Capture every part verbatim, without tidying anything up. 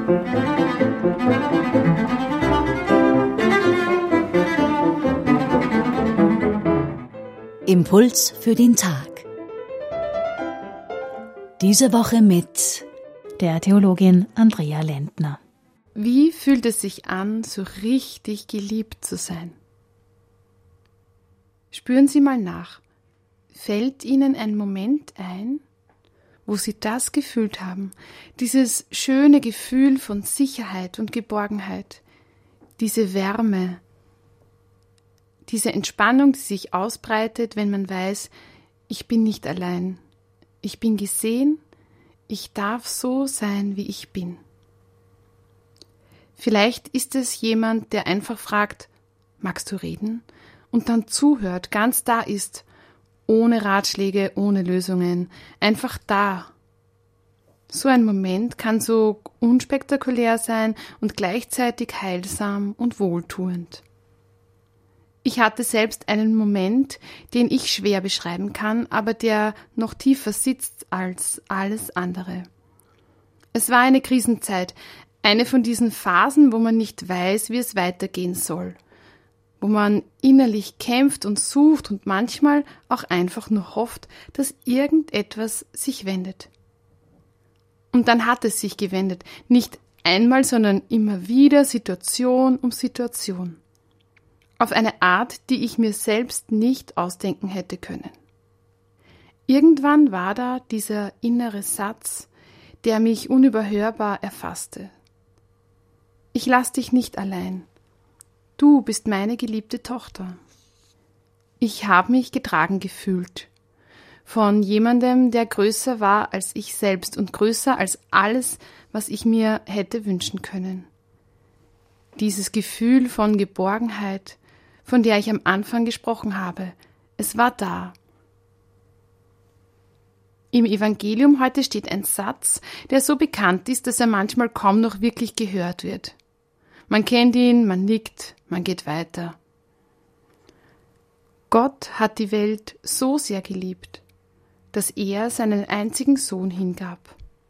Impuls für den Tag. Diese Woche mit der Theologin Andrea Lentner. Wie fühlt es sich an, so richtig geliebt zu sein? Spüren Sie mal nach. Fällt Ihnen ein Moment ein, wo Sie das gefühlt haben, dieses schöne Gefühl von Sicherheit und Geborgenheit, diese Wärme, diese Entspannung, die sich ausbreitet, wenn man weiß, ich bin nicht allein, ich bin gesehen, ich darf so sein, wie ich bin. Vielleicht ist es jemand, der einfach fragt, magst du reden? Und dann zuhört, ganz da ist, ohne Ratschläge, ohne Lösungen, einfach da. So ein Moment kann so unspektakulär sein und gleichzeitig heilsam und wohltuend. Ich hatte selbst einen Moment, den ich schwer beschreiben kann, aber der noch tiefer sitzt als alles andere. Es war eine Krisenzeit, eine von diesen Phasen, wo man nicht weiß, wie es weitergehen soll, wo man innerlich kämpft und sucht und manchmal auch einfach nur hofft, dass irgendetwas sich wendet. Und dann hat es sich gewendet, nicht einmal, sondern immer wieder, Situation um Situation. Auf eine Art, die ich mir selbst nicht ausdenken hätte können. Irgendwann war da dieser innere Satz, der mich unüberhörbar erfasste. Ich lass dich nicht allein. Du bist meine geliebte Tochter. Ich habe mich getragen gefühlt. Von jemandem, der größer war als ich selbst und größer als alles, was ich mir hätte wünschen können. Dieses Gefühl von Geborgenheit, von der ich am Anfang gesprochen habe, es war da. Im Evangelium heute steht ein Satz, der so bekannt ist, dass er manchmal kaum noch wirklich gehört wird. Man kennt ihn, man nickt, man geht weiter. Gott hat die Welt so sehr geliebt, dass er seinen einzigen Sohn hingab.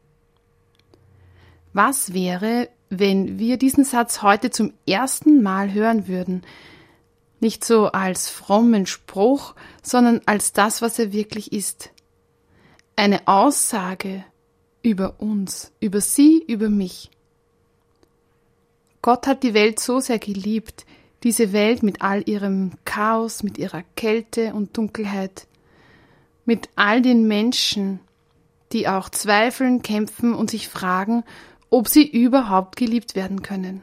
Was wäre, wenn wir diesen Satz heute zum ersten Mal hören würden? Nicht so als frommen Spruch, sondern als das, was er wirklich ist. Eine Aussage über uns, über Sie, über mich. Gott hat die Welt so sehr geliebt, diese Welt mit all ihrem Chaos, mit ihrer Kälte und Dunkelheit, mit all den Menschen, die auch zweifeln, kämpfen und sich fragen, ob sie überhaupt geliebt werden können.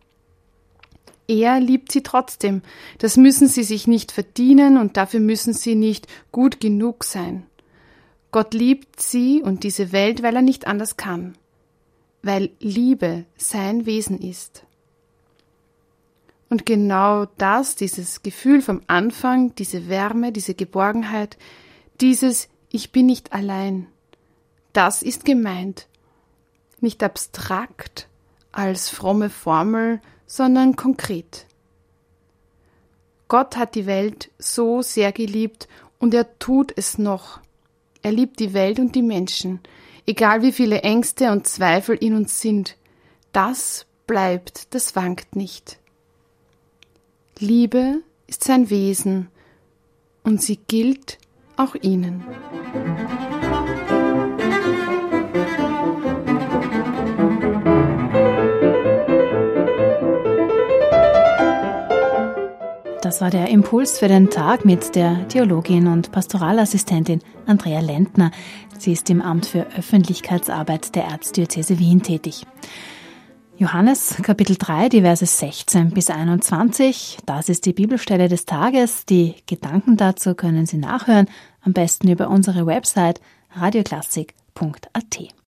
Er liebt sie trotzdem. Das müssen sie sich nicht verdienen und dafür müssen sie nicht gut genug sein. Gott liebt sie und diese Welt, weil er nicht anders kann. Weil Liebe sein Wesen ist. Und genau das, dieses Gefühl vom Anfang, diese Wärme, diese Geborgenheit, dieses Ich bin nicht allein, das ist gemeint. Nicht abstrakt als fromme Formel, sondern konkret. Gott hat die Welt so sehr geliebt und er tut es noch. Er liebt die Welt und die Menschen, egal wie viele Ängste und Zweifel in uns sind. Das bleibt, das wankt nicht. Liebe ist sein Wesen und sie gilt auch Ihnen. Das war der Impuls für den Tag mit der Theologin und Pastoralassistentin Andrea Lentner. Sie ist im Amt für Öffentlichkeitsarbeit der Erzdiözese Wien tätig. Johannes Kapitel drei, die Verse sechzehn bis einundzwanzig, das ist die Bibelstelle des Tages. Die Gedanken dazu können Sie nachhören, am besten über unsere Website radioklassik punkt at.